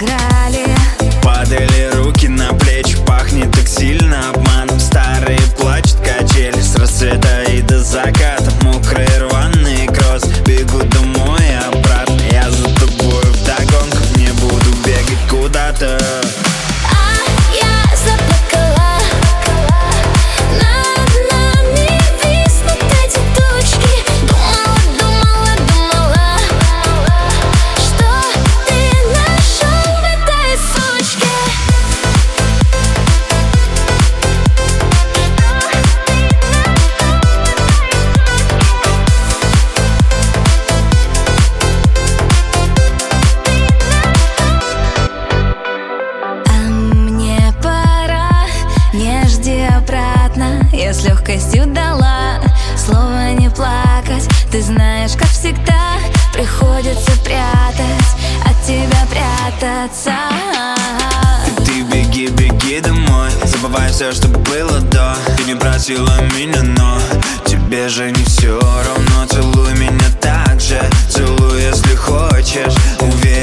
играли. Падали руки на плечи, пахнет так сильно обманом. Старые плачут качели с рассвета и до заката. Мокрые рваные кросс, бегу домой и обратно. Я за тобой вдогонку, не буду бегать куда-то. Я с легкостью дала слово не плакать. Ты знаешь, как всегда, приходится прятать от тебя прятаться. Ты беги, беги домой, забывай все, что было до. Ты не просила меня, но тебе же не все равно. Целуй меня так же, целуй, если хочешь. Уверен,